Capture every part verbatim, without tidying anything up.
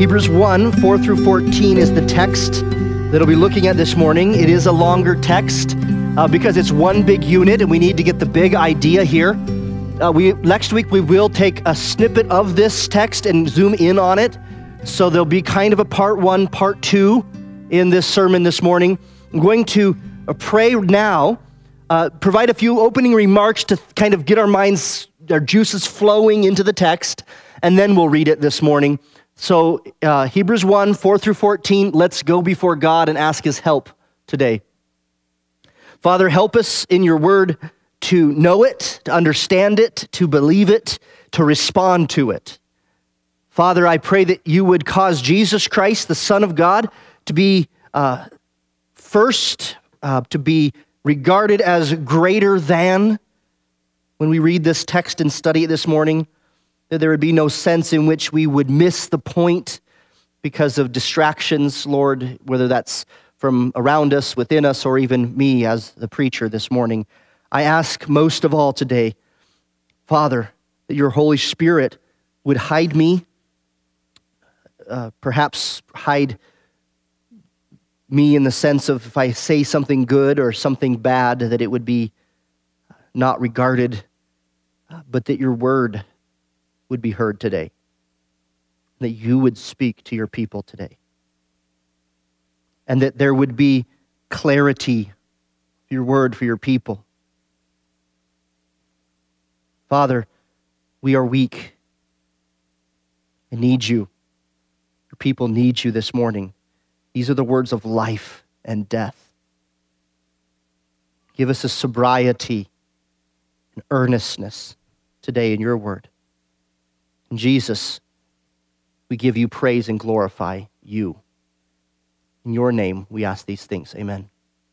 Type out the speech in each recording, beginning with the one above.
Hebrews one, four through fourteen is the text that I'll be looking at this morning. It is a longer text uh, because it's one big unit and we need to get the big idea here. Uh, we Next week we will take a snippet of this text and zoom in on it. So there'll be kind of a part one, part two in this sermon this morning. I'm going to uh, pray now, uh, provide a few opening remarks to kind of get our minds, our juices flowing into the text, and then we'll read it this morning. So uh, Hebrews one, four through fourteen, let's go before God and ask his help today. Father, help us in your word to know it, to understand it, to believe it, to respond to it. Father, I pray that you would cause Jesus Christ, the Son of God, to be uh, first, uh, to be regarded as greater than when we read this text and study it this morning, that there would be no sense in which we would miss the point because of distractions, Lord, whether that's from around us, within us, or even me as the preacher this morning. I ask most of all today, Father, that your Holy Spirit would hide me, uh, perhaps hide me in the sense of if I say something good or something bad, that it would be not regarded, but that your word would be heard today, that you would speak to your people today, and that there would be clarity for your word for your people. Father, we are weak and need you. Your people need you this morning. These are the words of life and death. Give us a sobriety and earnestness today in your word. In Jesus, we give you praise and glorify you. In your name, we ask these things. Amen.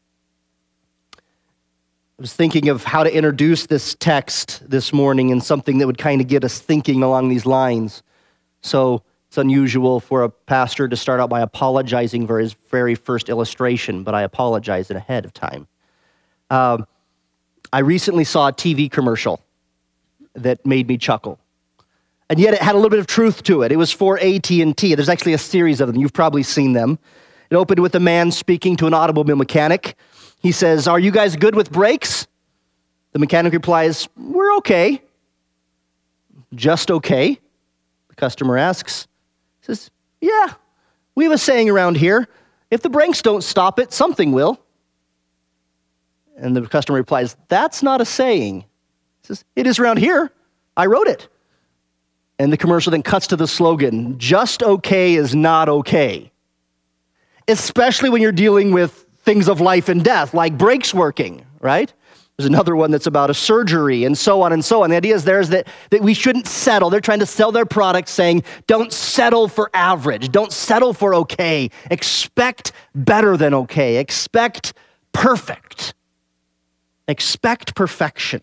I was thinking of how to introduce this text this morning and something that would kind of get us thinking along these lines. So it's unusual for a pastor to start out by apologizing for his very first illustration, but I apologize ahead of time. Um, I recently saw a T V commercial that made me chuckle. And yet it had a little bit of truth to it. It was for A T and T. There's actually a series of them. You've probably seen them. It opened with a man speaking to an automobile mechanic. He says, "Are you guys good with brakes?" The mechanic replies, "We're okay." "Just okay?" The customer asks. He says, "Yeah, we have a saying around here, if the brakes don't stop it, something will." And the customer replies, "That's not a saying." He says, "It is around here. I wrote it." And the commercial then cuts to the slogan, "Just okay is not okay." Especially when you're dealing with things of life and death, like brakes working, right? There's another one that's about a surgery and so on and so on. The idea is there is that, that we shouldn't settle. They're trying to sell their product saying, don't settle for average. Don't settle for okay. Expect better than okay. Expect perfect. Expect perfection.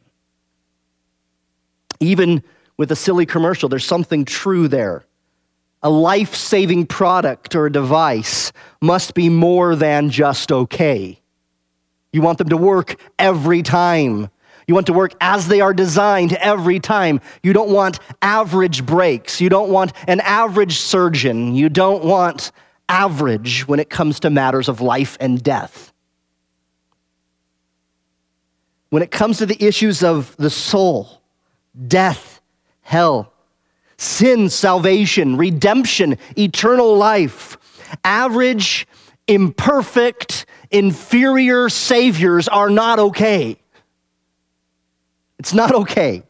Even with a silly commercial, there's something true there. A life-saving product or a device must be more than just okay. You want them to work every time. You want to work as they are designed every time. You don't want average brakes. You don't want an average surgeon. You don't want average when it comes to matters of life and death. When it comes to the issues of the soul, death, hell, sin, salvation, redemption, eternal life, average, imperfect, inferior saviors are not okay. It's not okay.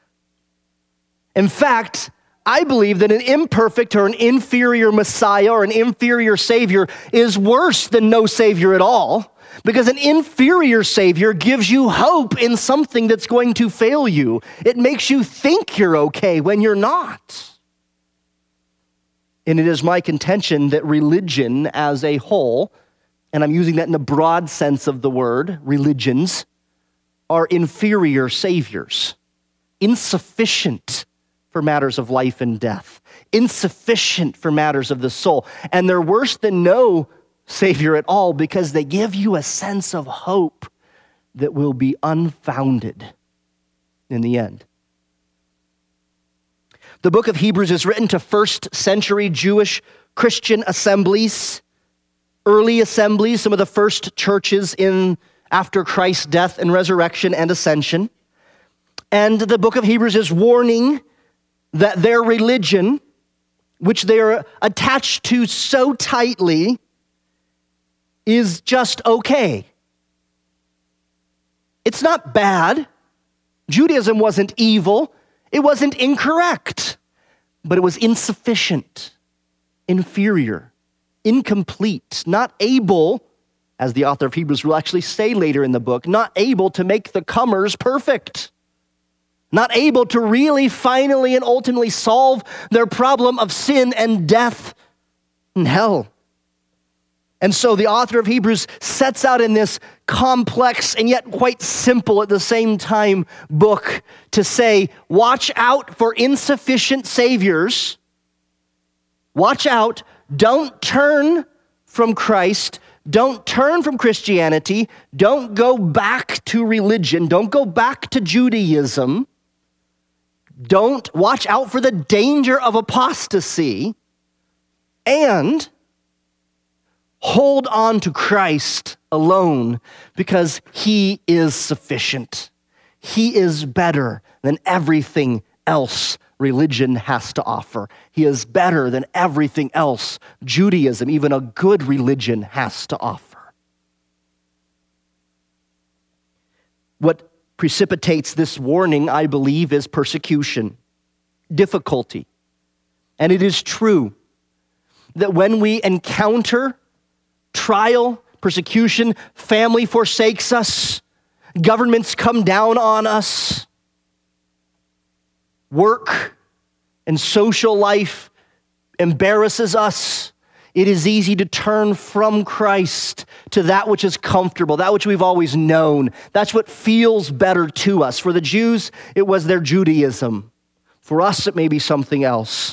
In fact, I believe that an imperfect or an inferior Messiah or an inferior Savior is worse than no Savior at all, because an inferior Savior gives you hope in something that's going to fail you. It makes you think you're okay when you're not. And it is my contention that religion as a whole, and I'm using that in the broad sense of the word, religions, are inferior saviors, insufficient for matters of life and death, insufficient for matters of the soul. And they're worse than no Savior at all because they give you a sense of hope that will be unfounded in the end. The book of Hebrews is written to first century Jewish Christian assemblies, early assemblies, some of the first churches in after Christ's death and resurrection and ascension. And the book of Hebrews is warning that their religion, which they are attached to so tightly, is just okay. It's not bad. Judaism wasn't evil. It wasn't incorrect, but it was insufficient, inferior, incomplete, not able, as the author of Hebrews will actually say later in the book, not able to make the comers perfect, not able to really finally and ultimately solve their problem of sin and death and hell. And so the author of Hebrews sets out in this complex and yet quite simple at the same time book to say, watch out for insufficient saviors. Watch out. Don't turn from Christ. Don't turn from Christianity. Don't go back to religion. Don't go back to Judaism. Don't watch out for the danger of apostasy. And hold on to Christ alone because he is sufficient. He is better than everything else religion has to offer. He is better than everything else Judaism, even a good religion, has to offer. What precipitates this warning, I believe, is persecution, difficulty. And it is true that when we encounter trial, persecution, family forsakes us, governments come down on us, work and social life embarrasses us, it is easy to turn from Christ to that which is comfortable, that which we've always known. That's what feels better to us. For the Jews, it was their Judaism. For us, it may be something else.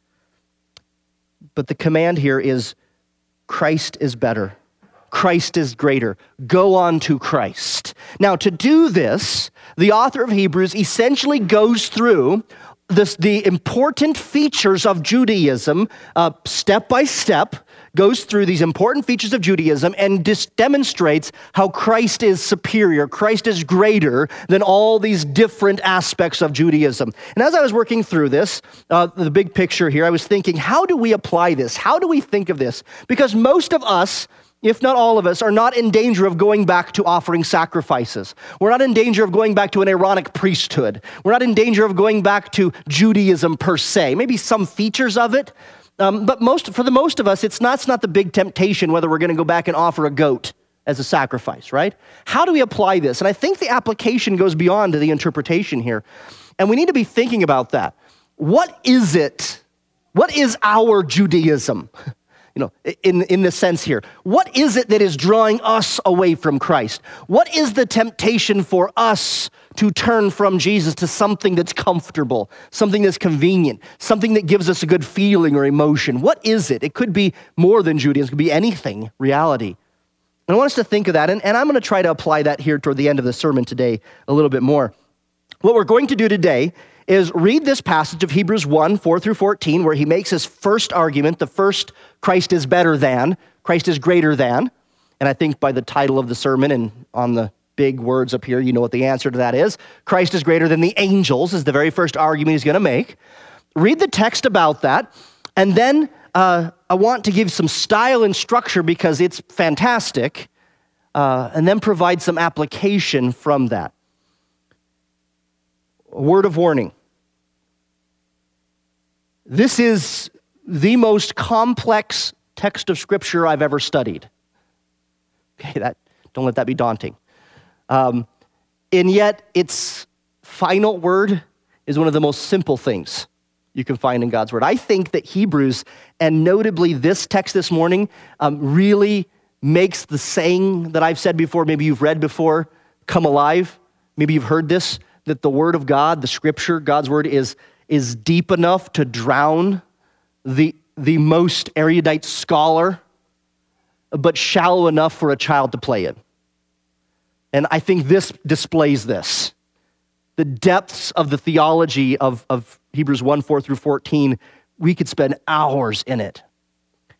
But the command here is Christ is better. Christ is greater. Go on to Christ. Now, to do this, the author of Hebrews essentially goes through this, the important features of Judaism, uh, step by step, goes through these important features of Judaism and dis- demonstrates how Christ is superior, Christ is greater than all these different aspects of Judaism. And as I was working through this, uh, the big picture here, I was thinking, how do we apply this? How do we think of this? Because most of us, if not all of us, are not in danger of going back to offering sacrifices. We're not in danger of going back to an Aaronic priesthood. We're not in danger of going back to Judaism per se. Maybe some features of it, um, but most for the most of us, it's not, it's not the big temptation whether we're going to go back and offer a goat as a sacrifice, right? How do we apply this? And I think the application goes beyond the interpretation here. And we need to be thinking about that. What is it? What is our Judaism? You know, in, in the sense here, what is it that is drawing us away from Christ? What is the temptation for us to turn from Jesus to something that's comfortable, something that's convenient, something that gives us a good feeling or emotion? What is it? It could be more than Judaism. It could be anything, reality. And I want us to think of that, and, and I'm going to try to apply that here toward the end of the sermon today a little bit more. What we're going to do today is read this passage of Hebrews one, four through fourteen, where he makes his first argument, the first Christ is better than, Christ is greater than. And I think by the title of the sermon and on the big words up here, you know what the answer to that is. Christ is greater than the angels is the very first argument he's going to make. Read the text about that, and then uh, I want to give some style and structure because it's fantastic, uh, and then provide some application from that. A word of warning. This is the most complex text of Scripture I've ever studied. Okay, that don't let that be daunting. Um, and yet, its final word is one of the most simple things you can find in God's Word. I think that Hebrews, and notably this text this morning, um, really makes the saying that I've said before, maybe you've read before, come alive. Maybe you've heard this, that the Word of God, the Scripture, God's Word is is deep enough to drown the, the most erudite scholar, but shallow enough for a child to play in. And I think this displays this. The depths of the theology of, of Hebrews one, four through fourteen, we could spend hours in it.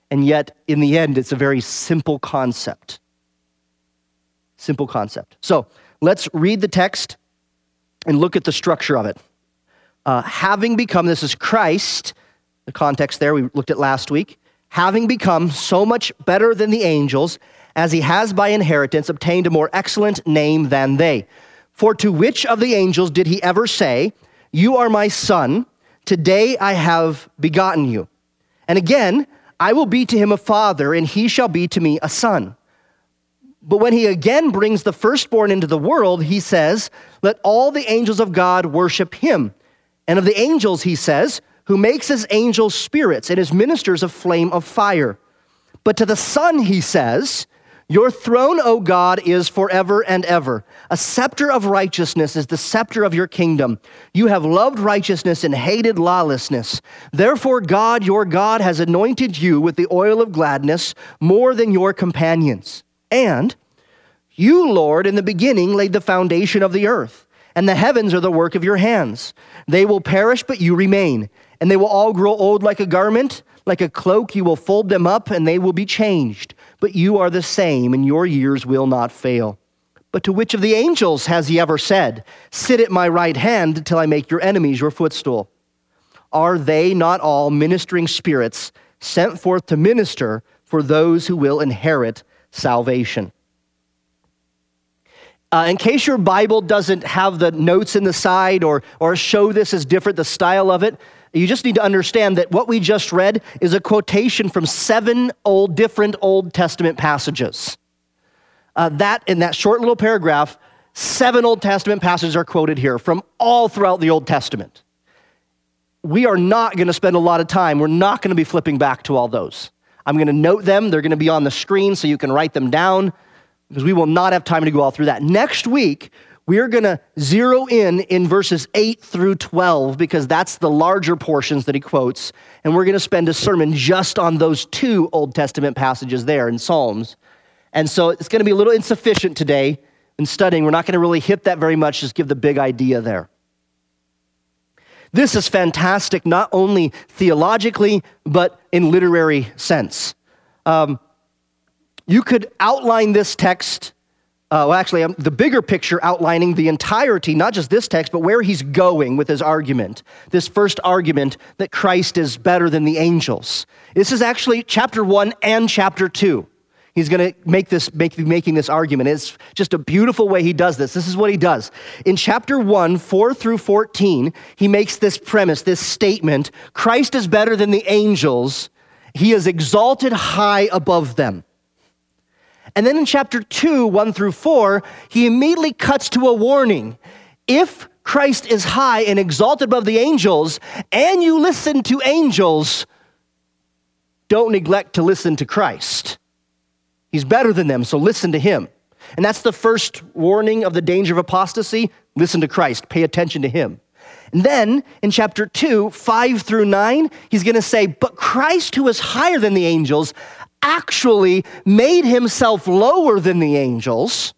and yet in the end, it's a very simple concept. Simple concept. So let's read the text and look at the structure of it. Uh, having become, this is Christ, the context there we looked at last week, having become so much better than the angels, as he has by inheritance obtained a more excellent name than they. For to which of the angels did he ever say, "You are my son, today I have begotten you"? And again, "I will be to him a father, and he shall be to me a son." But when he again brings the firstborn into the world, he says, "Let all the angels of God worship him." And of the angels, he says, "Who makes his angels spirits and his ministers a flame of fire." But to the Son, he says, "Your throne, O God, is forever and ever. A scepter of righteousness is the scepter of your kingdom. You have loved righteousness and hated lawlessness. Therefore, God, your God, has anointed you with the oil of gladness more than your companions. And you, Lord, in the beginning laid the foundation of the earth, and the heavens are the work of your hands. They will perish, but you remain, and they will all grow old like a garment. Like a cloak, you will fold them up, and they will be changed. But you are the same, and your years will not fail. But to which of the angels has he ever said, 'Sit at my right hand until I make your enemies your footstool'? Are they not all ministering spirits sent forth to minister for those who will inherit salvation?" Uh, in case your Bible doesn't have the notes in the side or, or show this as different, the style of it, you just need to understand that what we just read is a quotation from seven old, different Old Testament passages. Uh, that, in that short little paragraph, seven Old Testament passages are quoted here from all throughout the Old Testament. We are not going to spend a lot of time. We're not going to be flipping back to all those. I'm going to note them. They're going to be on the screen so you can write them down, because we will not have time to go all through that. Next week, we are going to zero in in verses eight through twelve, because that's the larger portions that he quotes, and we're going to spend a sermon just on those two Old Testament passages there in Psalms. And so it's going to be a little insufficient today in studying. We're not going to really hit that very much, just give the big idea there. This is fantastic, not only theologically, but in literary sense. Um, you could outline this text, uh, well, actually, um, the bigger picture outlining the entirety, not just this text, but where he's going with his argument. This first argument that Christ is better than the angels. This is actually chapter one and chapter two. He's going to make this, make, making this argument. It's just a beautiful way he does this. This is what he does. In chapter one, four through fourteen, he makes this premise, this statement: Christ is better than the angels. He is exalted high above them. And then in chapter two, one through four, he immediately cuts to a warning. If Christ is high and exalted above the angels, and you listen to angels, don't neglect to listen to Christ. He's better than them, so listen to him. And that's the first warning of the danger of apostasy. Listen to Christ. Pay attention to him. And then in chapter two, five through nine, he's going to say, but Christ, who is higher than the angels, actually made himself lower than the angels.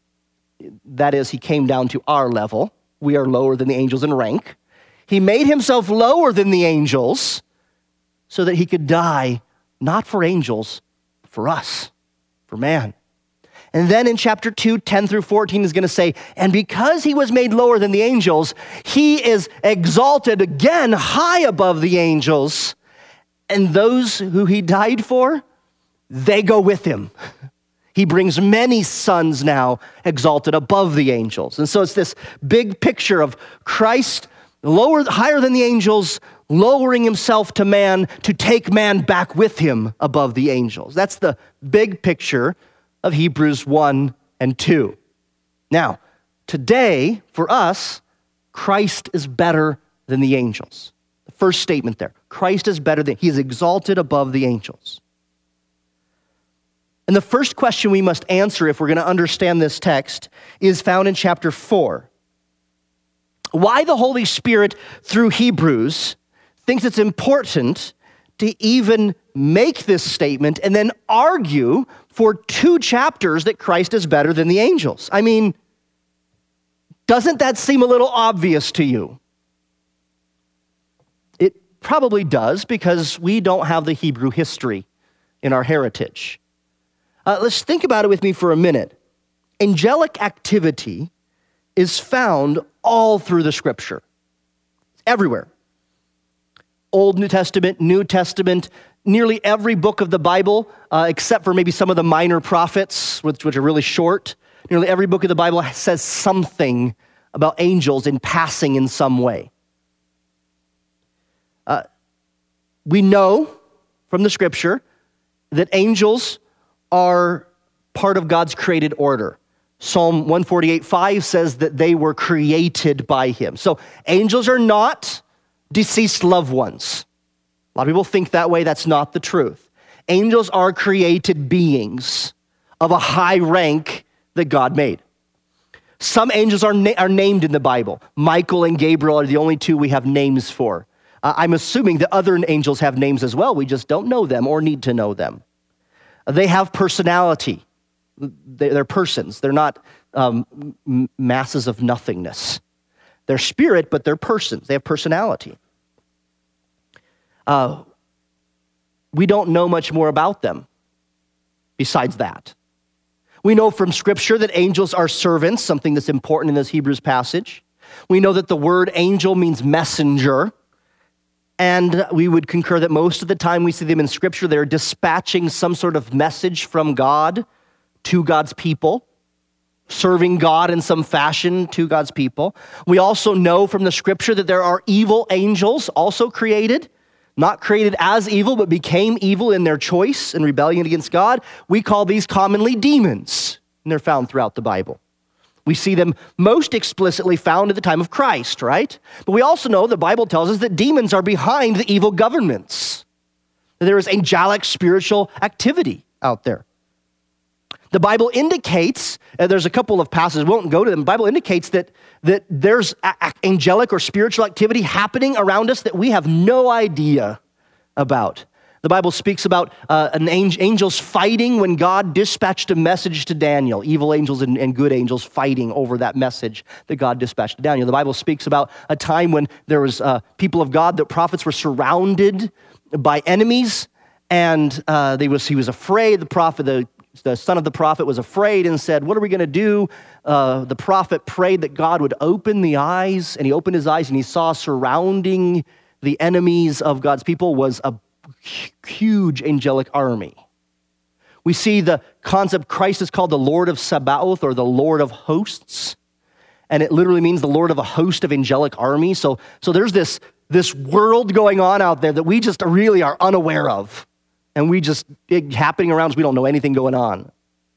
That is, he came down to our level. We are lower than the angels in rank. He made himself lower than the angels so that he could die, not for angels, but for us. For man. And then in chapter two, ten through fourteen is going to say, and because he was made lower than the angels, he is exalted again high above the angels. And those who he died for, they go with him. He brings many sons now exalted above the angels. And so it's this big picture of Christ lower, higher than the angels, lowering himself to man to take man back with him above the angels. That's the big picture of Hebrews one and two. Now, today, for us, Christ is better than the angels. The first statement there, Christ is better than, he is exalted above the angels. And the first question we must answer if we're going to understand this text is found in chapter four. Why the Holy Spirit, through Hebrews, thinks it's important to even make this statement and then argue for two chapters that Christ is better than the angels. I mean, doesn't that seem a little obvious to you? It probably does, because we don't have the Hebrew history in our heritage. Uh, let's think about it with me for a minute. Angelic activity is found all through the scripture, everywhere. Old New Testament, New Testament, nearly every book of the Bible, uh, except for maybe some of the minor prophets, which, which are really short. Nearly every book of the Bible says something about angels in passing in some way. Uh, we know from the scripture that angels are part of God's created order. Psalm one forty-eight five says that they were created by him. So angels are not deceased loved ones. A lot of people think that way. That's not the truth. Angels are created beings of a high rank that God made. Some angels are, na- are named in the Bible. Michael and Gabriel are the only two we have names for. Uh, I'm assuming that other angels have names as well. We just don't know them or need to know them. They have personality. They're persons. They're not um, m- masses of nothingness. They're spirit, but they're persons. They have personality. Uh, we don't know much more about them besides that. We know from Scripture that angels are servants, something that's important in this Hebrews passage. We know that the word angel means messenger. And we would concur that most of the time we see them in Scripture, they're dispatching some sort of message from God to God's people, serving God in some fashion to God's people. We also know from the Scripture that there are evil angels also created, not created as evil, but became evil in their choice and rebellion against God. We call these commonly demons, and they're found throughout the Bible. We see them most explicitly found at the time of Christ, right? But we also know the Bible tells us that demons are behind the evil governments. There is angelic spiritual activity out there. The Bible indicates, and there's a couple of passages, we won't go to them, the Bible indicates that, that there's a- angelic or spiritual activity happening around us that we have no idea about. The Bible speaks about uh, an angel, angels fighting when God dispatched a message to Daniel, evil angels and, and good angels fighting over that message that God dispatched to Daniel. The Bible speaks about a time when there was uh, people of God, the prophets were surrounded by enemies, and uh, they was, he was afraid. The prophet, the, the son of the prophet was afraid and said, what are we going to do? Uh, the prophet prayed that God would open the eyes, and he opened his eyes, and he saw surrounding the enemies of God's people was a huge angelic army. We see the concept, Christ is called the Lord of Sabaoth, or the Lord of hosts, and it literally means the Lord of a host of angelic armies. So, so there's this, this world going on out there that we just really are unaware of, and we just, it happening around us, we don't know anything going on.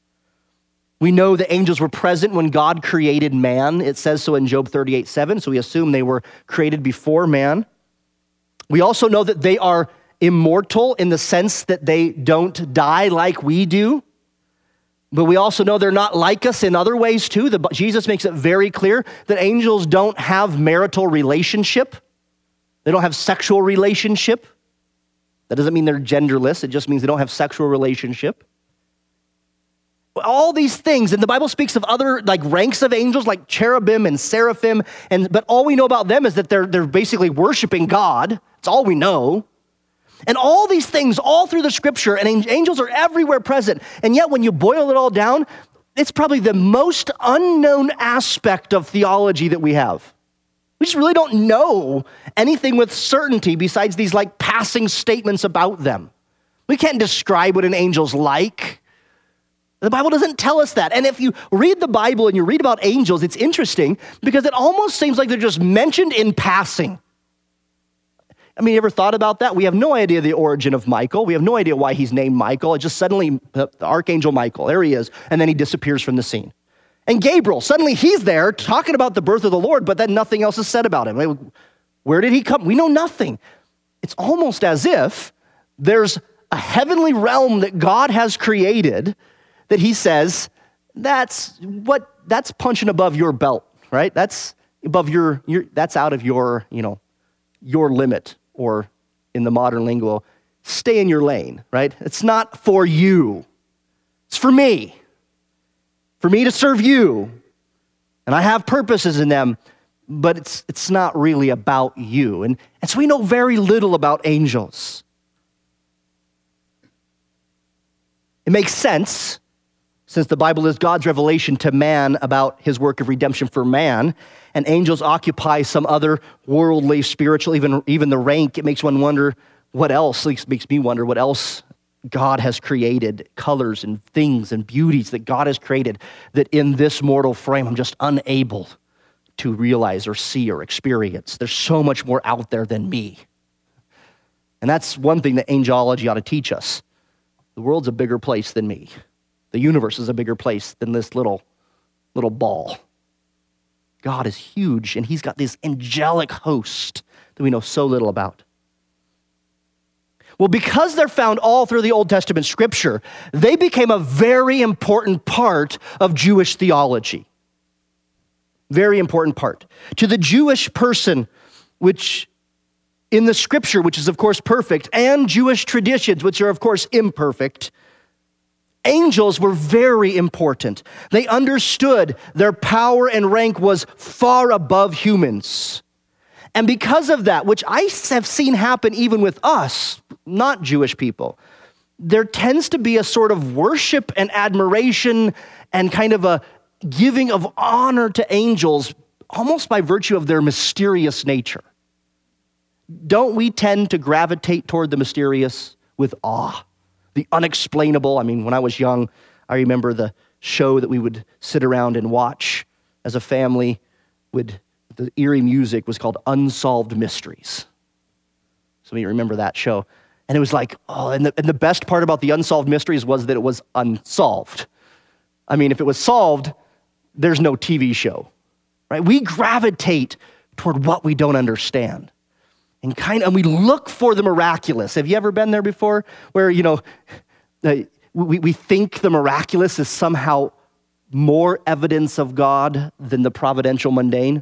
We know the angels were present when God created man. It says so in Job thirty-eight seven, so we assume they were created before man. We also know that they are immortal in the sense that they don't die like we do. But we also know they're not like us in other ways too. The, Jesus makes it very clear that angels don't have marital relationship. They don't have sexual relationship. That doesn't mean they're genderless. It just means they don't have sexual relationship. All these things, and the Bible speaks of other like ranks of angels like cherubim and seraphim, and but all we know about them is that they're, they're basically worshiping God. It's all we know. And all these things, all through the scripture, and angels are everywhere present. And yet when you boil it all down, it's probably the most unknown aspect of theology that we have. We just really don't know anything with certainty besides these like passing statements about them. We can't describe what an angel's like. The Bible doesn't tell us that. And if you read the Bible and you read about angels, it's interesting because it almost seems like they're just mentioned in passing. I mean, you ever thought about that? We have no idea the origin of Michael. We have no idea why he's named Michael. It just suddenly, the Archangel Michael, there he is, and then he disappears from the scene. And Gabriel, suddenly he's there talking about the birth of the Lord, but then nothing else is said about him. Where did he come? We know nothing. It's almost as if there's a heavenly realm that God has created that he says, that's what, that's punching above your belt, right? That's above your, your that's out of your, you know, your limit. Or in the modern lingo, stay in your lane, right? It's not for you. It's for me. For me to serve you. And I have purposes in them, but it's it's not really about you. And, and so we know very little about angels. It makes sense, since the Bible is God's revelation to man about his work of redemption for man, and angels occupy some other worldly, spiritual, even, even the rank. It makes one wonder what else, at least makes me wonder what else God has created, colors and things and beauties that God has created that in this mortal frame I'm just unable to realize or see or experience. There's so much more out there than me. And that's one thing that angelology ought to teach us. The world's a bigger place than me. The universe is a bigger place than this little, little ball. God is huge, and he's got this angelic host that we know so little about. Well, because they're found all through the Old Testament scripture, they became a very important part of Jewish theology. Very important part. To the Jewish person, which in the scripture, which is of course perfect, and Jewish traditions, which are of course imperfect, angels were very important. They understood their power and rank was far above humans. And because of that, which I have seen happen even with us, not Jewish people, there tends to be a sort of worship and admiration and kind of a giving of honor to angels almost by virtue of their mysterious nature. Don't we tend to gravitate toward the mysterious with awe? The unexplainable. I mean, when I was young, I remember the show that we would sit around and watch as a family. Would the eerie music was called Unsolved Mysteries. Some of you remember that show. And it was like, oh, and the, and the best part about the Unsolved Mysteries was that it was unsolved. I mean, if it was solved, there's no T V show, right? We gravitate toward what we don't understand. And kind of, and we look for the miraculous. Have you ever been there before? Where, you know, we, we think the miraculous is somehow more evidence of God than the providential mundane.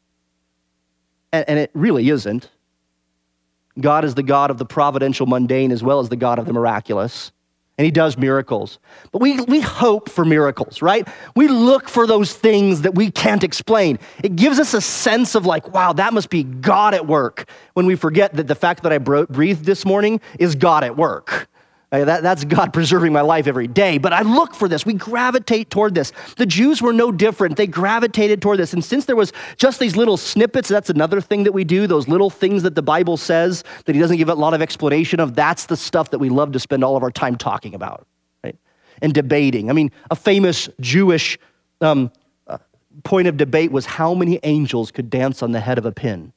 And, and it really isn't. God is the God of the providential mundane as well as the God of the miraculous. And he does miracles. But we, we hope for miracles, right? We look for those things that we can't explain. It gives us a sense of like, wow, that must be God at work, when we forget that the fact that I bro- breathed this morning is God at work. Uh, that, that's God preserving my life every day. But I look for this. We gravitate toward this. The Jews were no different. They gravitated toward this. And since there was just these little snippets, that's another thing that we do, those little things that the Bible says that he doesn't give a lot of explanation of, that's the stuff that we love to spend all of our time talking about, right? And debating. I mean, a famous Jewish um, uh, point of debate was how many angels could dance on the head of a pin.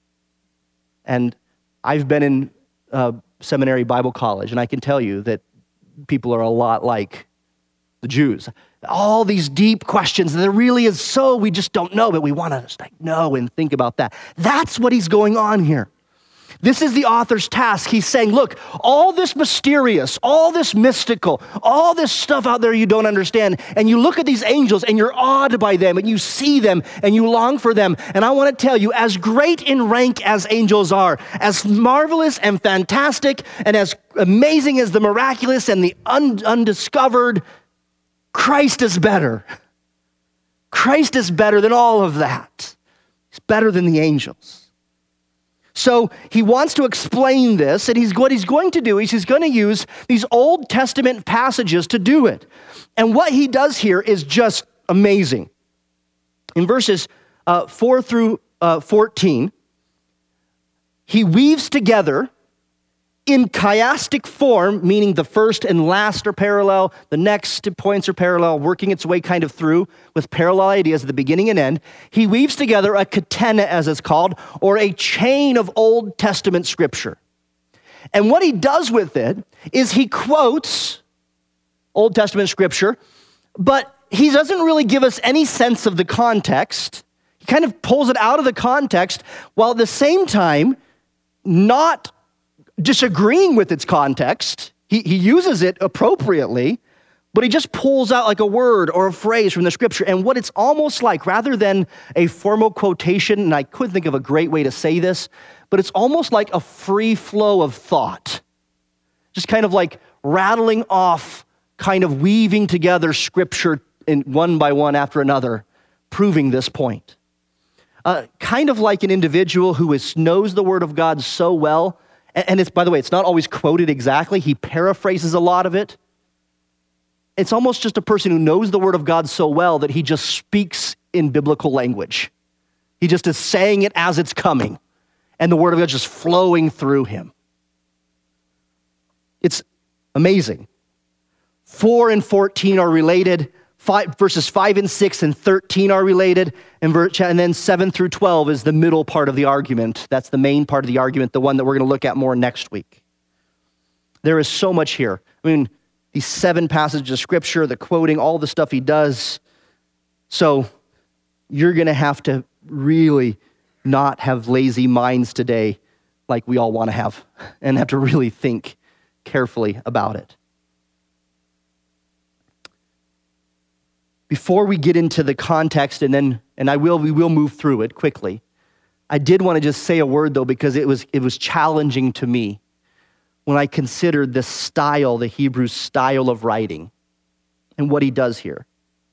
And I've been in uh, seminary Bible college, and I can tell you that people are a lot like the Jews. All these deep questions, there really is so, we just don't know, but we want to just like know and think about that. That's what he's going on here. This is the author's task. He's saying, look, all this mysterious, all this mystical, all this stuff out there you don't understand, and you look at these angels and you're awed by them and you see them and you long for them. And I want to tell you, as great in rank as angels are, as marvelous and fantastic and as amazing as the miraculous and the un- undiscovered, Christ is better. Christ is better than all of that. He's better than the angels. So he wants to explain this, and he's what he's going to do is he's going to use these Old Testament passages to do it. And what he does here is just amazing. In verses uh, four through uh, fourteen, he weaves together in chiastic form, meaning the first and last are parallel, the next points are parallel, working its way kind of through with parallel ideas at the beginning and end. He weaves together a catena, as it's called, or a chain of Old Testament scripture. And what he does with it is he quotes Old Testament scripture, but he doesn't really give us any sense of the context. He kind of pulls it out of the context, while at the same time not disagreeing with its context. He, he uses it appropriately, but he just pulls out like a word or a phrase from the scripture. And what it's almost like, rather than a formal quotation, and I couldn't think of a great way to say this, but it's almost like a free flow of thought. Just kind of like rattling off, kind of weaving together scripture in one by one after another, proving this point. Uh, kind of like an individual who is, knows the word of God so well. And it's, by the way, it's not always quoted exactly. He paraphrases a lot of it. it's almost just a person who knows the word of God so well that he just speaks in biblical language. He just is saying it as it's coming, and the word of God just flowing through him. It's amazing. Four and fourteen are related. Five, verses five and six and thirteen are related, and, ver- and then seven through twelve is the middle part of the argument. That's the main part of the argument, the one that we're going to look at more next week. There is so much here. I mean, these seven passages of scripture, the quoting, all the stuff he does. So you're going to have to really not have lazy minds today like we all want to have, and have to really think carefully about it. Before we get into the context, and then, and I will, we will move through it quickly, I did want to just say a word though, because it was, it was challenging to me when I considered the style, the Hebrew style of writing, and what he does here.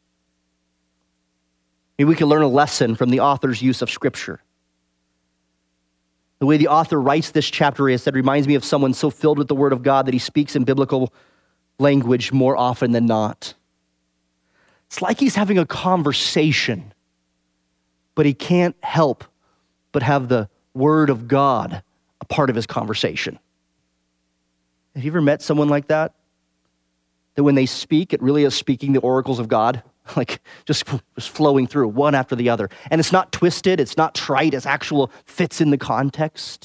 Maybe we can learn a lesson from the author's use of scripture. The way the author writes this chapter, as I said, reminds me of someone so filled with the word of God that he speaks in biblical language more often than not. It's like he's having a conversation, but he can't help but have the word of God a part of his conversation. Have you ever met someone like that? That when they speak, it really is speaking the oracles of God, like just, just flowing through one after the other. And it's not twisted, it's not trite, it's actual fits in the context.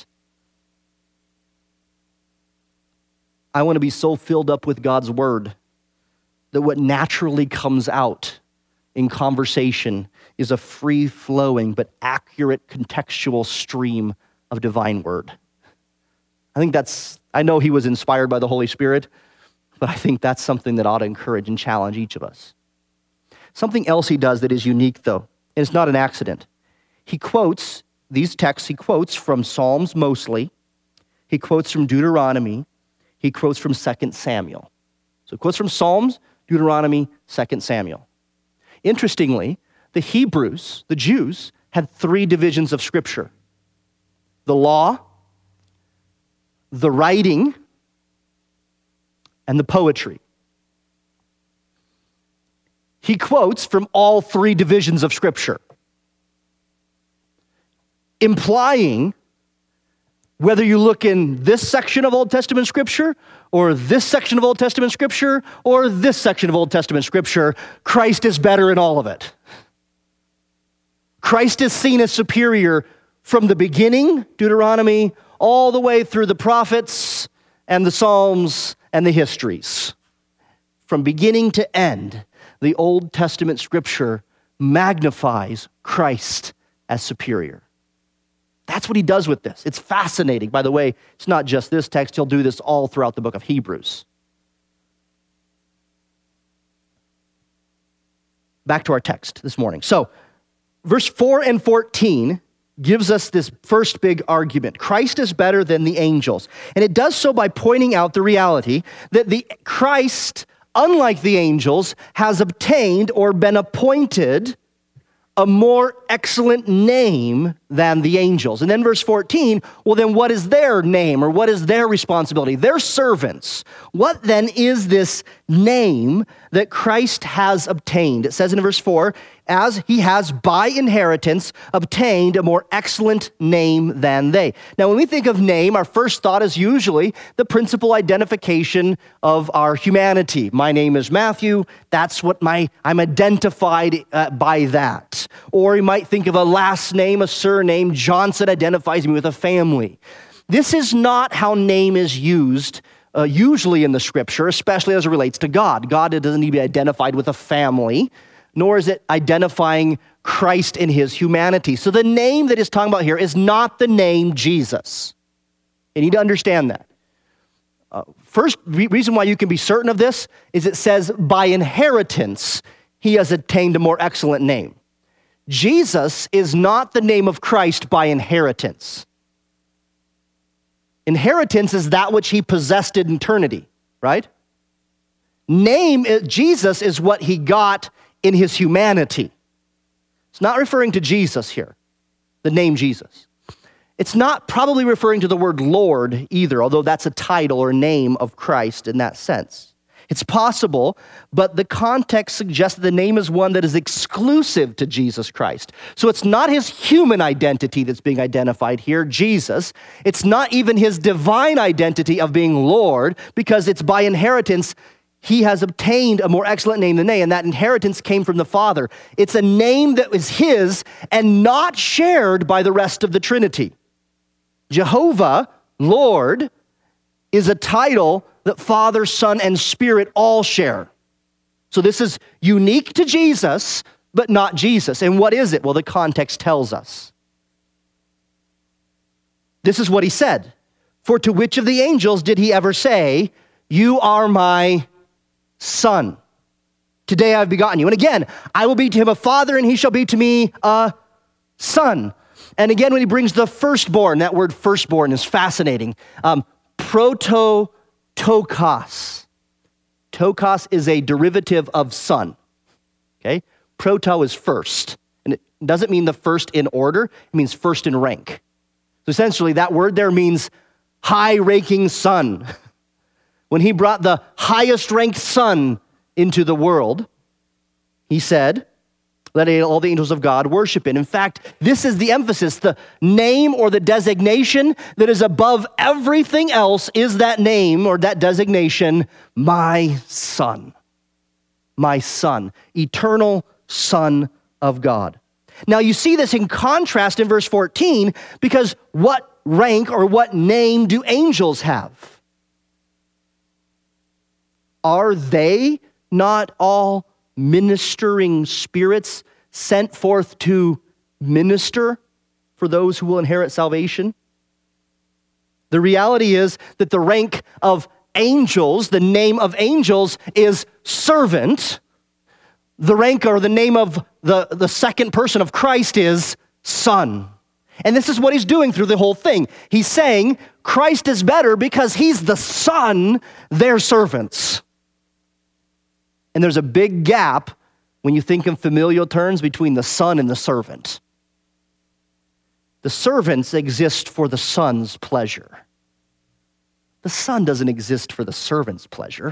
I want to be so filled up with God's word that what naturally comes out in conversation is a free-flowing but accurate contextual stream of divine word. I think that's, I know he was inspired by the Holy Spirit, but I think that's something that ought to encourage and challenge each of us. Something else he does that is unique, though, and it's not an accident. He quotes, these texts, he quotes from Psalms mostly. He quotes from Deuteronomy. He quotes from Second Samuel. So he quotes from Psalms, Deuteronomy, Second Samuel. Interestingly, the Hebrews, the Jews, had three divisions of scripture: the law, the writing, and the poetry. He quotes from all three divisions of scripture, implying whether you look in this section of Old Testament scripture, or this section of Old Testament scripture, or this section of Old Testament scripture, Christ is better in all of it. Christ is seen as superior from the beginning, Deuteronomy, all the way through the prophets and the Psalms and the histories. From beginning to end, the Old Testament scripture magnifies Christ as superior. That's what he does with this. It's fascinating. By the way, it's not just this text. He'll do this all throughout the book of Hebrews. Back to our text this morning. So, verse four and fourteen gives us this first big argument. Christ is better than the angels. And it does so by pointing out the reality that the Christ, unlike the angels, has obtained or been appointed a more excellent name than the angels. And then verse fourteen, well then what is their name, or what is their responsibility? They're servants. What then is this name that Christ has obtained? It says in verse four, as he has by inheritance obtained a more excellent name than they. Now, when we think of name, our first thought is usually the principal identification of our humanity. My name is Matthew. That's what my, I'm identified uh, by that. Or you might think of a last name, a surname. Johnson identifies me with a family. This is not how name is used uh, usually in the scripture, especially as it relates to God. God doesn't need to be identified with a family, nor is it identifying Christ in his humanity. So the name that is talking about here is not the name Jesus. You need to understand that. Uh, first re- reason why you can be certain of this is it says by inheritance, he has attained a more excellent name. Jesus is not the name of Christ by inheritance. Inheritance is that which he possessed in eternity, right? Name, Jesus is what he got in his humanity. It's not referring to Jesus here, the name Jesus. It's not probably referring to the word Lord either, although that's a title or name of Christ in that sense. It's possible, but the context suggests that the name is one that is exclusive to Jesus Christ. So it's not his human identity that's being identified here, Jesus. It's not even his divine identity of being Lord, because it's by inheritance he has obtained a more excellent name than they, and that inheritance came from the Father. It's a name that was his and not shared by the rest of the Trinity. Jehovah, Lord, is a title that Father, Son, and Spirit all share. So this is unique to Jesus, but not Jesus. And what is it? Well, the context tells us. This is what he said. For to which of the angels did he ever say, "You are my Son. Today I have begotten you"? And again, "I will be to him a father, and he shall be to me a son." And again, when he brings the firstborn, that word firstborn is fascinating. Um, Prototokos. Tokos is a derivative of son. Okay? Proto is first. And it doesn't mean the first in order, it means first in rank. So essentially, that word there means high-ranking son. When he brought the highest-ranked son into the world, he said, "Let all the angels of God worship him." In fact, this is the emphasis. The name or the designation that is above everything else is that name or that designation, my Son. My Son, eternal Son of God. Now you see this in contrast in verse fourteen, because what rank or what name do angels have? Are they not all ministering spirits sent forth to minister for those who will inherit salvation? The reality is that the rank of angels, the name of angels is servant. The rank or the name of the, the second person of Christ is Son. And this is what he's doing through the whole thing. He's saying Christ is better because he's the Son, they're servants. And there's a big gap when you think in familial terms between the son and the servant. The servants exist for the son's pleasure. The son doesn't exist for the servant's pleasure.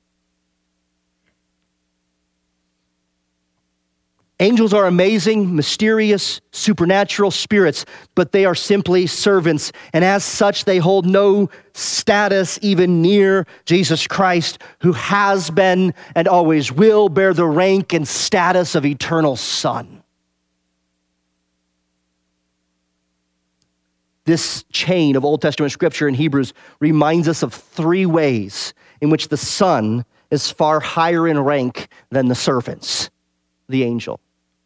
Angels are amazing, mysterious, supernatural spirits, but they are simply servants. And as such, they hold no status even near Jesus Christ, who has been and always will bear the rank and status of eternal Son. This chain of Old Testament scripture in Hebrews reminds us of three ways in which the Son is far higher in rank than the servants, the angel.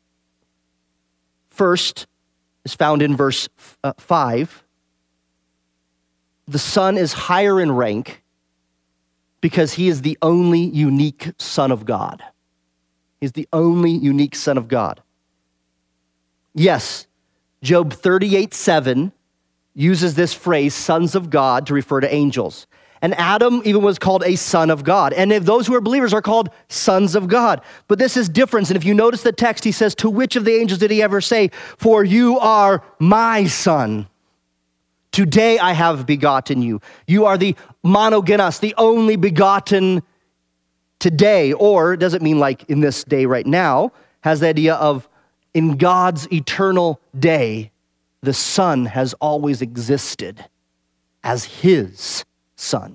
First is found in verse uh, five. The Son is higher in rank because he is the only unique Son of God. He's the only unique Son of God. Yes, Job thirty-eight seven uses this phrase, sons of God, to refer to angels. And Adam even was called a son of God. And if those who are believers are called sons of God. But this is different. And if you notice the text, he says, to which of the angels did he ever say, "For you are my son. Today I have begotten you." You are the monogenos, the only begotten today. Or, it doesn't mean like in this day right now, has the idea of in God's eternal day, the Son has always existed as his Son.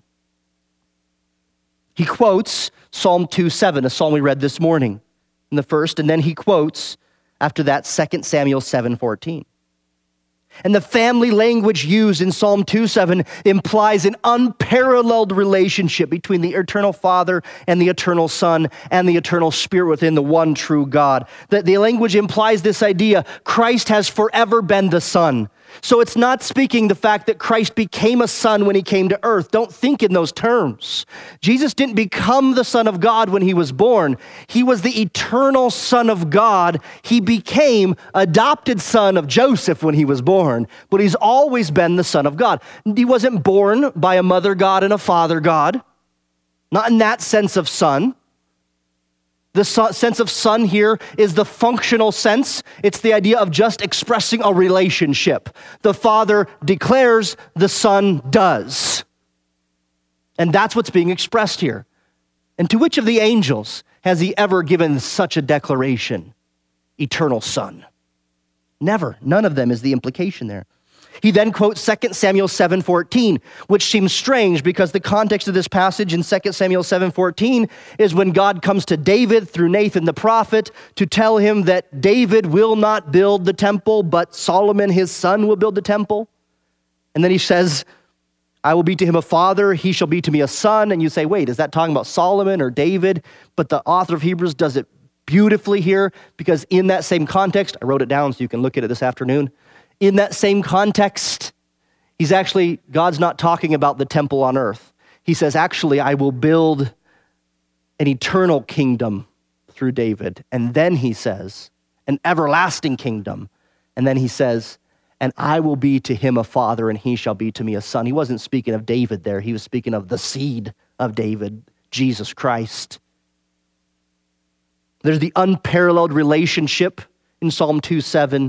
He quotes Psalm two seven, a psalm we read this morning in the first, and then he quotes after that Second Samuel seven fourteen. And the family language used in Psalm two seven implies an unparalleled relationship between the eternal Father and the eternal Son and the eternal Spirit within the one true God. That the language implies this idea, Christ has forever been the Son. So it's not speaking the fact that Christ became a son when he came to earth. Don't think in those terms. Jesus didn't become the Son of God when he was born. He was the eternal Son of God. He became adopted son of Joseph when he was born, but he's always been the Son of God. He wasn't born by a mother God and a father God, not in that sense of son. The so- sense of son here is the functional sense. It's the idea of just expressing a relationship. The Father declares, the Son does. And that's what's being expressed here. And to which of the angels has he ever given such a declaration? Eternal Son. Never. None of them is the implication there. He then quotes Second Samuel seven fourteen, which seems strange because the context of this passage in Second Samuel seven fourteen is when God comes to David through Nathan the prophet to tell him that David will not build the temple, but Solomon his son will build the temple. And then he says, I will be to him a father, he shall be to me a son. And you say, wait, is that talking about Solomon or David? But the author of Hebrews does it beautifully here, because in that same context, I wrote it down so you can look at it this afternoon. In that same context, he's actually, God's not talking about the temple on earth. He says, actually, I will build an eternal kingdom through David. And then he says, an everlasting kingdom. And then he says, and I will be to him a father, and he shall be to me a son. He wasn't speaking of David there. He was speaking of the seed of David, Jesus Christ. There's the unparalleled relationship in Psalm two seven.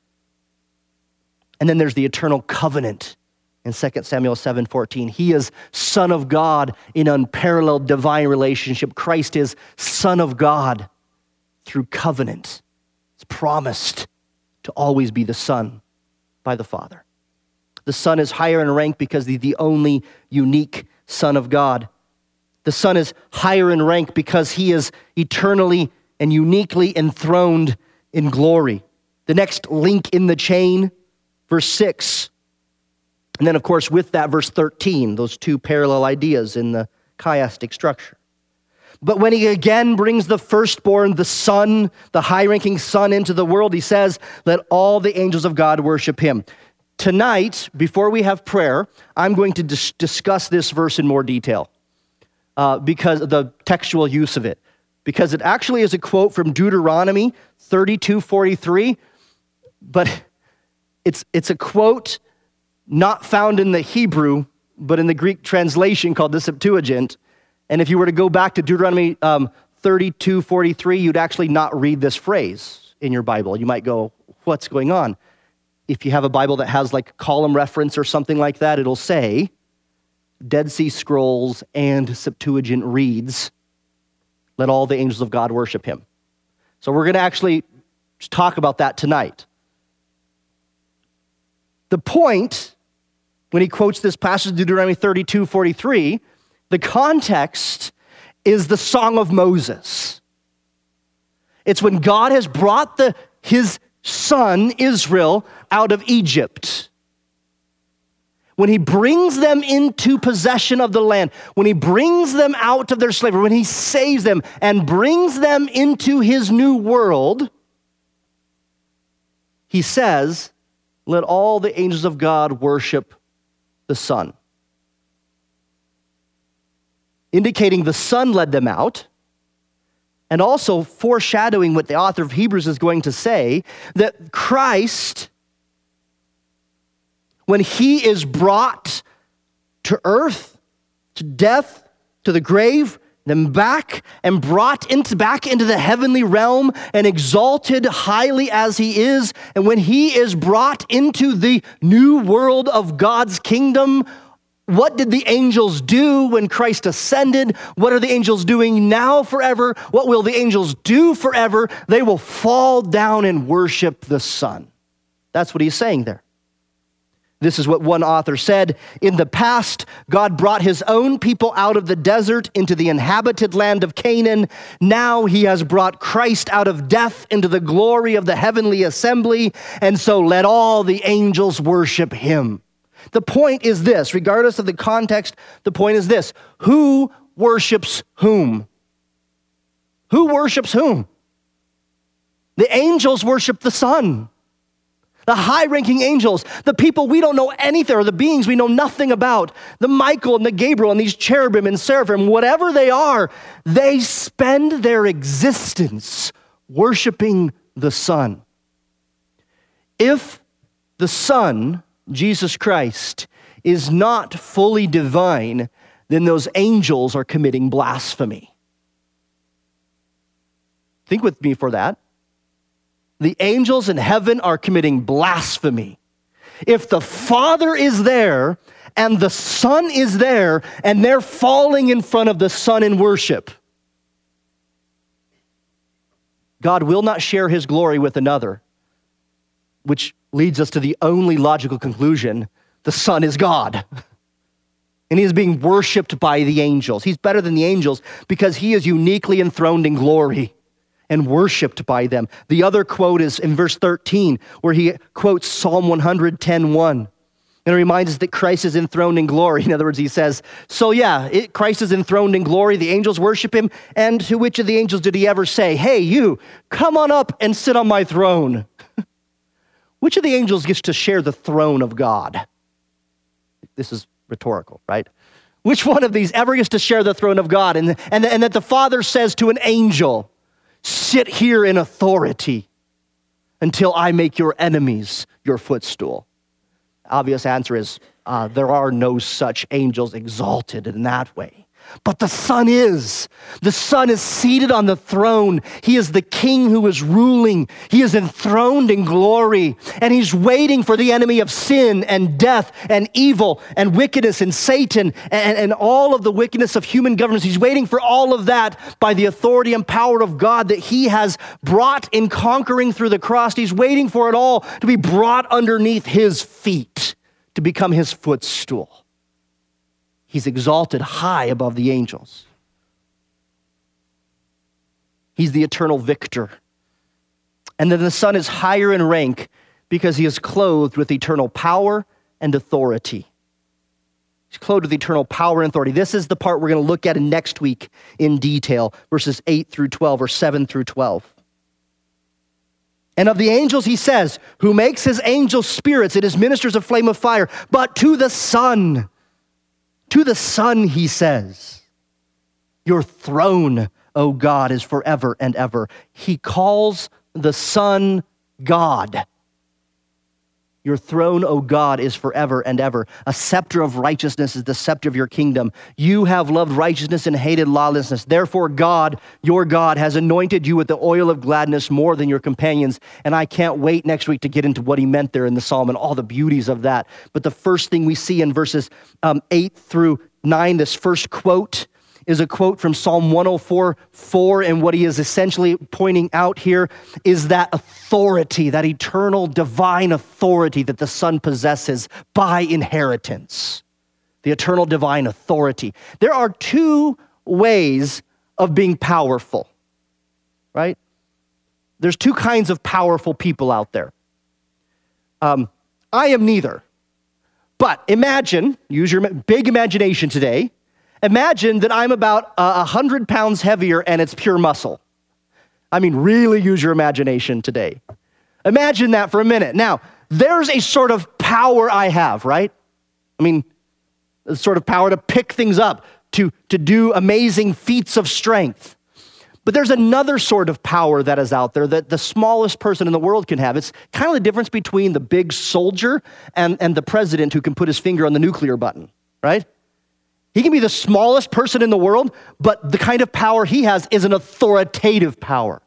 And then there's the eternal covenant in Second Samuel seven fourteen. He is Son of God in unparalleled divine relationship. Christ is Son of God through covenant. It's promised to always be the Son by the Father. The Son is higher in rank because he's the only unique Son of God. The Son is higher in rank because he is eternally and uniquely enthroned in glory. The next link in the chain, verse six. And then, of course, with that, verse thirteen, those two parallel ideas in the chiastic structure. But when he again brings the firstborn, the Son, the high-ranking Son into the world, he says, let all the angels of God worship him. Tonight, before we have prayer, I'm going to dis- discuss this verse in more detail uh, because of the textual use of it. Because it actually is a quote from Deuteronomy thirty-two forty-three, but It's, it's a quote not found in the Hebrew, but in the Greek translation called the Septuagint. And if you were to go back to Deuteronomy um, thirty-two forty-three, you'd actually not read this phrase in your Bible. You might go, what's going on? If you have a Bible that has like column reference or something like that, it'll say, Dead Sea Scrolls and Septuagint reads, let all the angels of God worship him. So we're going to actually talk about that tonight. The point, when he quotes this passage, Deuteronomy thirty-two forty-three, the context is the Song of Moses. It's when God has brought the, his son, Israel, out of Egypt. When he brings them into possession of the land, when he brings them out of their slavery, when he saves them and brings them into his new world, he says, let all the angels of God worship the Son. Indicating the Son led them out, and also foreshadowing what the author of Hebrews is going to say, that Christ, when he is brought to earth, to death, to the grave, then back and brought into back into the heavenly realm and exalted highly as he is. And when he is brought into the new world of God's kingdom, what did the angels do when Christ ascended? What are the angels doing now forever? What will the angels do forever? They will fall down and worship the Son. That's what he's saying there. This is what one author said. In the past, God brought his own people out of the desert into the inhabited land of Canaan. Now he has brought Christ out of death into the glory of the heavenly assembly. And so let all the angels worship him. The point is this, regardless of the context, the point is this. Who worships whom? Who worships whom? The angels worship the Son. The high-ranking angels, the people we don't know anything, or the beings we know nothing about, the Michael and the Gabriel and these cherubim and seraphim, whatever they are, they spend their existence worshiping the Son. If the Son, Jesus Christ, is not fully divine, then those angels are committing blasphemy. Think with me for that. The angels in heaven are committing blasphemy. If the Father is there and the Son is there, and they're falling in front of the Son in worship. God will not share his glory with another, which leads us to the only logical conclusion: the Son is God. And he is being worshiped by the angels. He's better than the angels because he is uniquely enthroned in glory and worshiped by them. The other quote is in verse thirteen, where he quotes Psalm one ten one. And it reminds us that Christ is enthroned in glory. In other words, he says, so yeah, it, Christ is enthroned in glory. The angels worship him. And to which of the angels did he ever say, hey, you, come on up and sit on my throne? Which of the angels gets to share the throne of God? This is rhetorical, right? Which one of these ever gets to share the throne of God? And, and, and that the Father says to an angel, sit here in authority until I make your enemies your footstool. Obvious answer is uh, there are no such angels exalted in that way. But the Son is. The Son is seated on the throne. He is the King who is ruling. He is enthroned in glory. And he's waiting for the enemy of sin and death and evil and wickedness and Satan and, and all of the wickedness of human governments. He's waiting for all of that by the authority and power of God that he has brought in conquering through the cross. He's waiting for it all to be brought underneath his feet, to become his footstool. He's exalted high above the angels. He's the eternal victor. And then the Son is higher in rank because he is clothed with eternal power and authority. He's clothed with eternal power and authority. This is the part we're going to look at next week in detail, verses eight through twelve, or seven through twelve. And of the angels, he says, who makes his angels spirits and his ministers a flame of fire, but to the Son, to the Son, he says, your throne, O God, is forever and ever. He calls the Son God. Your throne, O God, is forever and ever. A scepter of righteousness is the scepter of your kingdom. You have loved righteousness and hated lawlessness. Therefore, God, your God, has anointed you with the oil of gladness more than your companions. And I can't wait next week to get into what he meant there in the psalm and all the beauties of that. But the first thing we see in verses um, eight through nine, this first quote, is a quote from Psalm one oh four, four, and what he is essentially pointing out here is that authority, that eternal divine authority that the Son possesses by inheritance. The eternal divine authority. There are two ways of being powerful, right? There's two kinds of powerful people out there. Um, I am neither. But imagine, use your big imagination today, imagine that I'm about a hundred pounds heavier and it's pure muscle. I mean, really use your imagination today. Imagine that for a minute. Now, there's a sort of power I have, right? I mean, a sort of power to pick things up, to, to do amazing feats of strength. But there's another sort of power that is out there that the smallest person in the world can have. It's kind of the difference between the big soldier and, and the president who can put his finger on the nuclear button, right? He can be the smallest person in the world, but the kind of power he has is an authoritative power.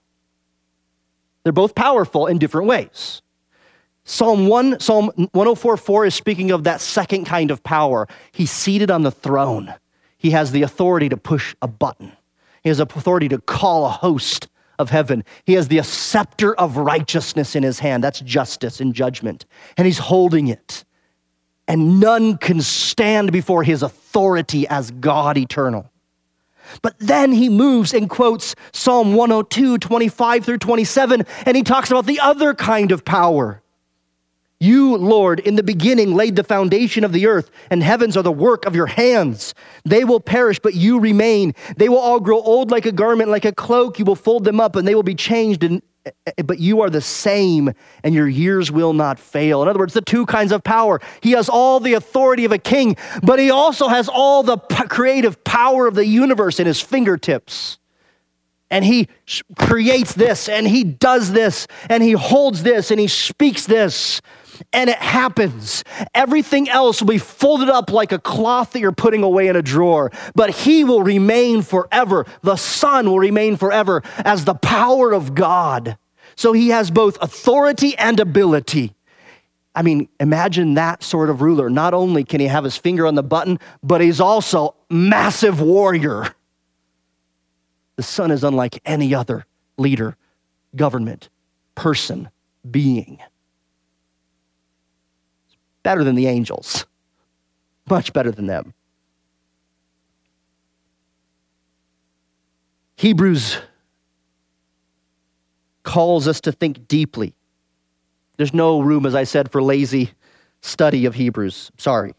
They're both powerful in different ways. Psalm one, Psalm one oh four, four is speaking of that second kind of power. He's seated on the throne. He has the authority to push a button. He has authority to call a host of heaven. He has the scepter of righteousness in his hand. That's justice and judgment. And he's holding it. And none can stand before his authority as God eternal. But then he moves and quotes Psalm one oh two, twenty-five through twenty-seven, and he talks about the other kind of power. You, Lord, in the beginning laid the foundation of the earth, and heavens are the work of your hands. They will perish, but you remain. They will all grow old like a garment, like a cloak. You will fold them up, and they will be changed, and, but you are the same, and your years will not fail. In other words, the two kinds of power. He has all the authority of a king, but he also has all the p- creative power of the universe in his fingertips. And he creates this, and he does this, and he holds this, and he speaks this. And it happens. Everything else will be folded up like a cloth that you're putting away in a drawer. But he will remain forever. The Son will remain forever as the power of God. So he has both authority and ability. I mean, imagine that sort of ruler. Not only can he have his finger on the button, but he's also massive warrior. The Son is unlike any other leader, government, person, being. It's better than the angels. Much better than them. Hebrews calls us to think deeply. There's no room, as I said, for lazy study of Hebrews. Sorry.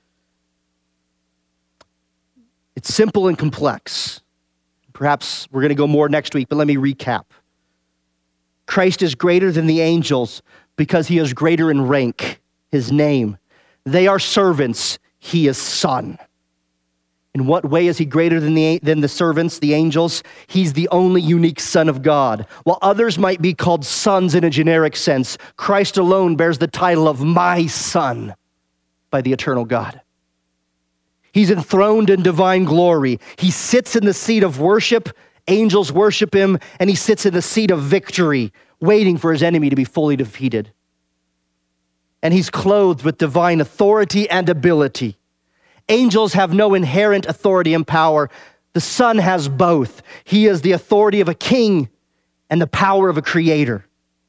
It's simple and complex. Perhaps we're going to go more next week, but let me recap. Christ is greater than the angels because he is greater in rank, his name. They are servants, he is son. In what way is he greater than the, than the servants, the angels? He's the only unique Son of God. While others might be called sons in a generic sense, Christ alone bears the title of my Son by the eternal God. He's enthroned in divine glory. He sits in the seat of worship. Angels worship him, and he sits in the seat of victory, waiting for his enemy to be fully defeated. And he's clothed with divine authority and ability. Angels have no inherent authority and power. The Son has both. He is the authority of a king and the power of a creator.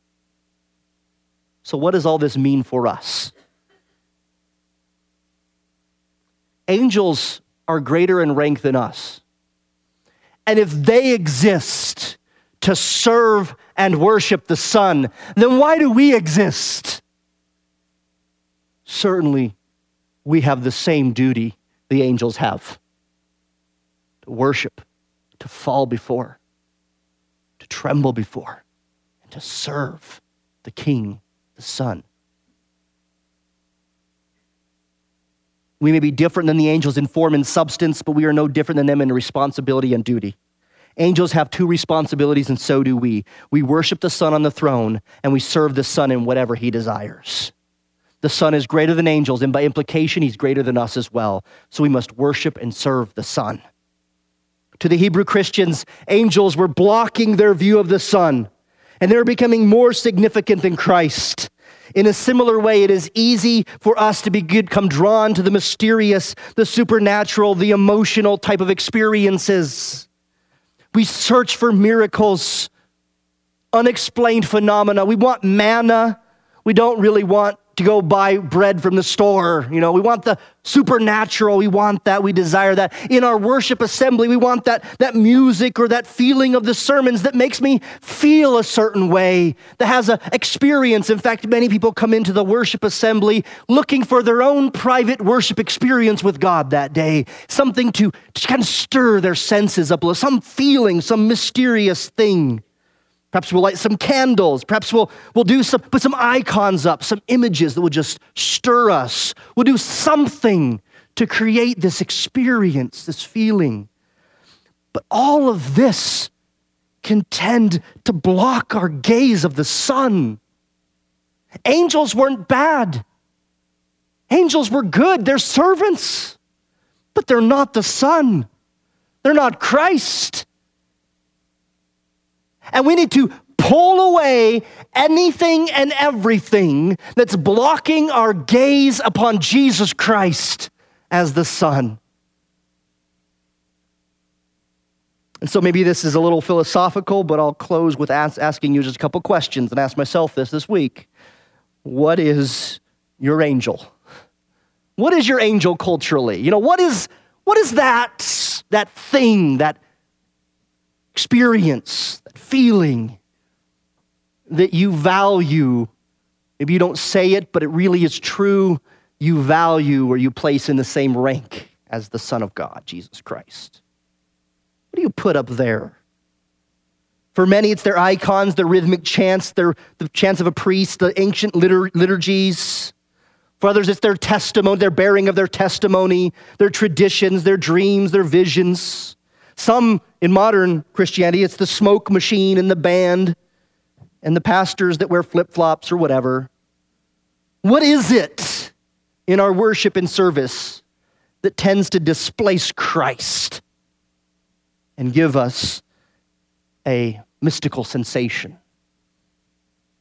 So what does all this mean for us? Angels are greater in rank than us. And if they exist to serve and worship the Son, then why do we exist? Certainly, we have the same duty the angels have. To worship, to fall before, to tremble before, and to serve the King, the Son. We may be different than the angels in form and substance, but we are no different than them in responsibility and duty. Angels have two responsibilities, and so do we. We worship the Son on the throne, and we serve the Son in whatever he desires. The Son is greater than angels, and by implication, he's greater than us as well. So we must worship and serve the Son. To the Hebrew Christians, angels were blocking their view of the Son, and they were becoming more significant than Christ. In a similar way, it is easy for us to become drawn to the mysterious, the supernatural, the emotional type of experiences. We search for miracles, unexplained phenomena. We want manna. We don't really want to go buy bread from the store. You know, we want the supernatural. We want that. We desire that. In our worship assembly, we want that, that music or that feeling of the sermons that makes me feel a certain way, that has an experience. In fact, many people come into the worship assembly looking for their own private worship experience with God that day, something to, to kind of stir their senses up, some feeling, some mysterious thing. Perhaps we'll light some candles. Perhaps we'll, we'll do some, put some icons up, some images that will just stir us. We'll do something to create this experience, this feeling. But all of this can tend to block our gaze of the Son. Angels weren't bad. Angels were good. They're servants. But they're not the Son. They're not Christ. And we need to pull away anything and everything that's blocking our gaze upon Jesus Christ as the Son. And so maybe this is a little philosophical, but I'll close with ask, asking you just a couple questions and ask myself this this week. What is your angel? What is your angel culturally? You know, what is, what is that, that thing, that experience, that feeling that you value? Maybe you don't say it, but it really is true. You value or you place in the same rank as the Son of God, Jesus Christ. What do you put up there? For many, it's their icons, their rhythmic chants, their, the chants of a priest, the ancient litur- liturgies. For others, it's their testimony, their bearing of their testimony, their traditions, their dreams, their visions. Some, in modern Christianity, it's the smoke machine and the band and the pastors that wear flip-flops or whatever. What is it in our worship and service that tends to displace Christ and give us a mystical sensation?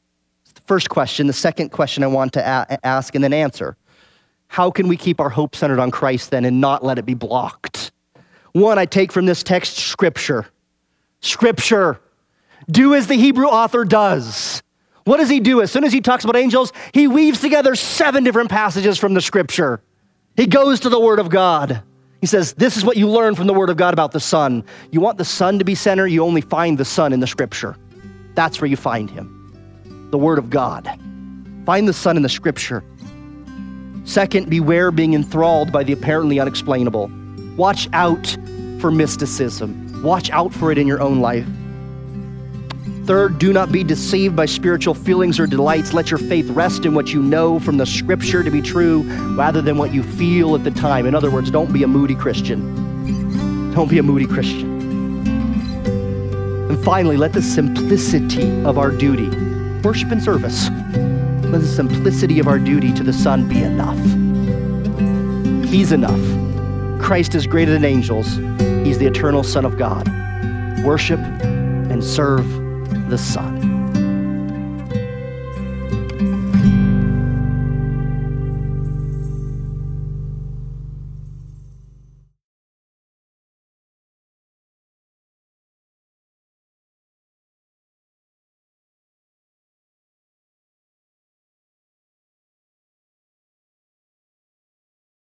First question. The second question I want to a- ask and then answer. How can we keep our hope centered on Christ then and not let it be blocked? One, I take from this text Scripture. Scripture. Do as the Hebrew author does. What does he do? As soon as he talks about angels, he weaves together seven different passages from the Scripture. He goes to the Word of God. He says, this is what you learn from the Word of God about the Son. You want the Son to be center, you only find the Son in the Scripture. That's where you find him. The Word of God. Find the Son in the Scripture. Second, beware being enthralled by the apparently unexplainable. Watch out for mysticism. Watch out for it in your own life. Third, do not be deceived by spiritual feelings or delights. Let your faith rest in what you know from the Scripture to be true rather than what you feel at the time. In other words, don't be a moody Christian. Don't be a moody Christian. And finally, let the simplicity of our duty, worship and service, let the simplicity of our duty to the Son be enough. He's enough. Christ is greater than angels. He's the eternal Son of God. Worship and serve the Son.